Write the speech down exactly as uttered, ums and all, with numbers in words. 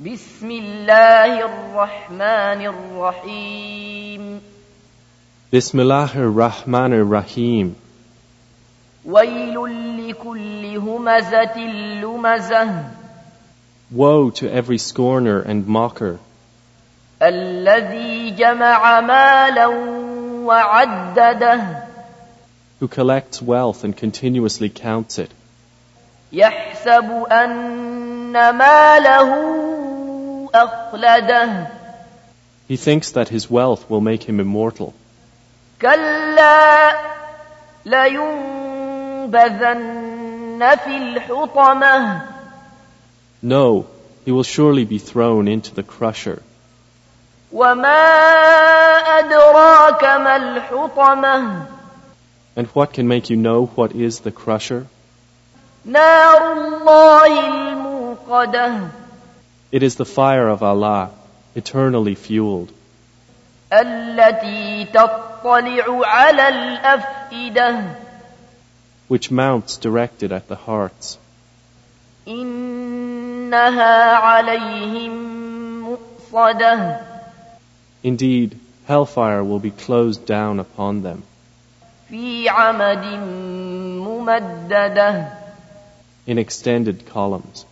بسم الله الرحمن الرحيم Bismillahir Rahmanir Rahim. ويل لكل همزة لمزة Woe to every scorner and mocker, الذي جمع مالا وعدده who collects wealth and continuously counts it, يحسب أن ماله أخلده he thinks that his wealth will make him immortal. كلا لينبذن في الحطمة No, he will surely be thrown into the crusher. وما أدراك ما الحطمة And what can make you know what is the crusher? نار الله الموقدة It is the fire of Allah, eternally fueled, التي تطلع على الأفئدة which mounts directed at the hearts. إنها عليهم مؤصدة Indeed, hellfire will be closed down upon them في عمد ممددة in extended columns.